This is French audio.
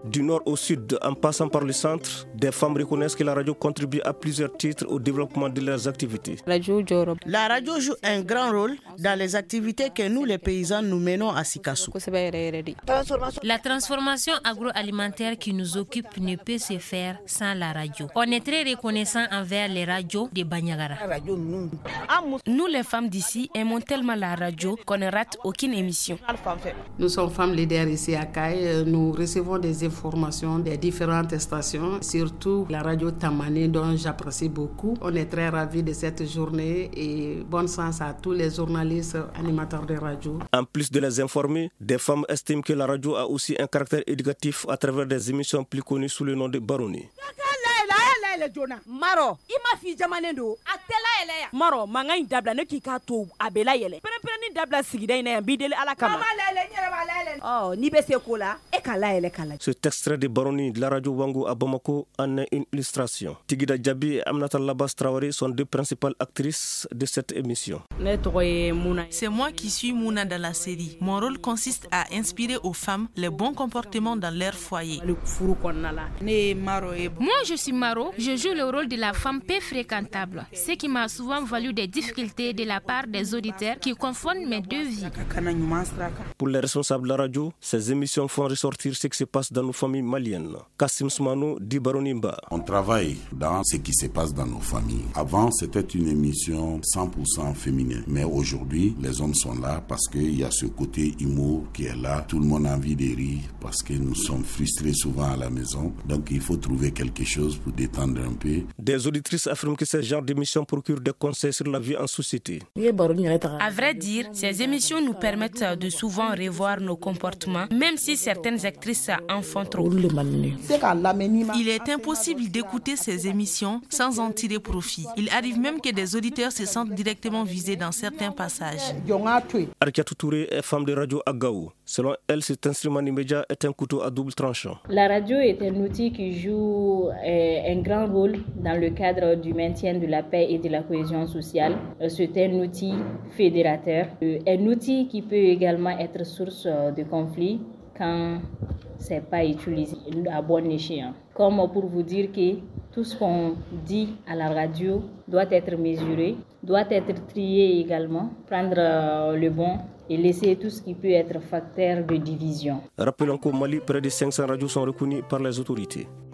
Du nord au sud, en passant par le centre, des femmes reconnaissent que la radio contribue à plusieurs titres au développement de leurs activités. La radio joue un grand rôle dans les activités que nous, les paysans, nous menons à Sikasso. La transformation agroalimentaire qui nous occupe ne peut se faire sans la radio. On est très reconnaissant envers les radios de Banyagara. Nous, les femmes d'ici, aimons tellement la radio qu'on ne rate aucune émission. Nous sommes femmes leaders ici à Caille. Nous recevons des informations des différentes stations, surtout la radio Tamane dont j'apprécie beaucoup. On est très ravis de cette journée et bonne chance à tous les journalistes, animateurs de radio. En plus de les informer, des femmes estiment que la radio a aussi un caractère éducatif à travers des émissions plus connues sous le nom de Baroni. Maro, ima fi jamanen do atela eleya Maro manga indabla ne kika to abela yele preni dabla sigida ina bidele ala kama oh ni be se kola e kala ele kala. Cet extrait de Baroni de la radio Wango à Bamako en est une illustration. Tigida Djabi et Aminata Labas Traoré sont deux principales actrices de cette émission. C'est moi qui suis Mouna dans la série. Mon rôle consiste à inspirer aux femmes les bons comportements dans leur foyer. Moi je suis Maro. Je joue le rôle de la femme peu fréquentable, ce qui m'a souvent valu des difficultés de la part des auditeurs qui confondent mes deux vies. Pour les responsables de la radio, ces émissions font ressortir ce qui se passe dans nos familles maliennes. Kassim Soumano dit Baronimba. On travaille dans ce qui se passe dans nos familles. Avant, c'était une émission 100% féminin. Mais aujourd'hui, les hommes sont là parce qu'il y a ce côté humour qui est là. Tout le monde a envie de rire parce que nous sommes frustrés souvent à la maison. Donc il faut trouver quelque chose pour détendre un peu. Des auditrices affirment que ce genre d'émission procure des conseils sur la vie en société. À vrai dire, ces émissions nous permettent de souvent revoir nos comportements, même si certaines actrices en font trop. Il est impossible d'écouter ces émissions sans en tirer profit. Il arrive même que des auditeurs se sentent directement visés dans certains passages. Arkiatou Touré est femme de radio à Gao. Selon elle, cet instrument immédiat est un couteau à double tranchant. La radio est un outil qui joue un grand rôle dans le cadre du maintien de la paix et de la cohésion sociale. C'est un outil fédérateur, un outil qui peut également être source de conflits quand ce n'est pas utilisé à bon escient. Comme pour vous dire que tout ce qu'on dit à la radio doit être mesuré, doit être trié également, prendre le bon et laisser tout ce qui peut être facteur de division. Rappelons qu'au Mali, près de 500 radios sont reconnues par les autorités.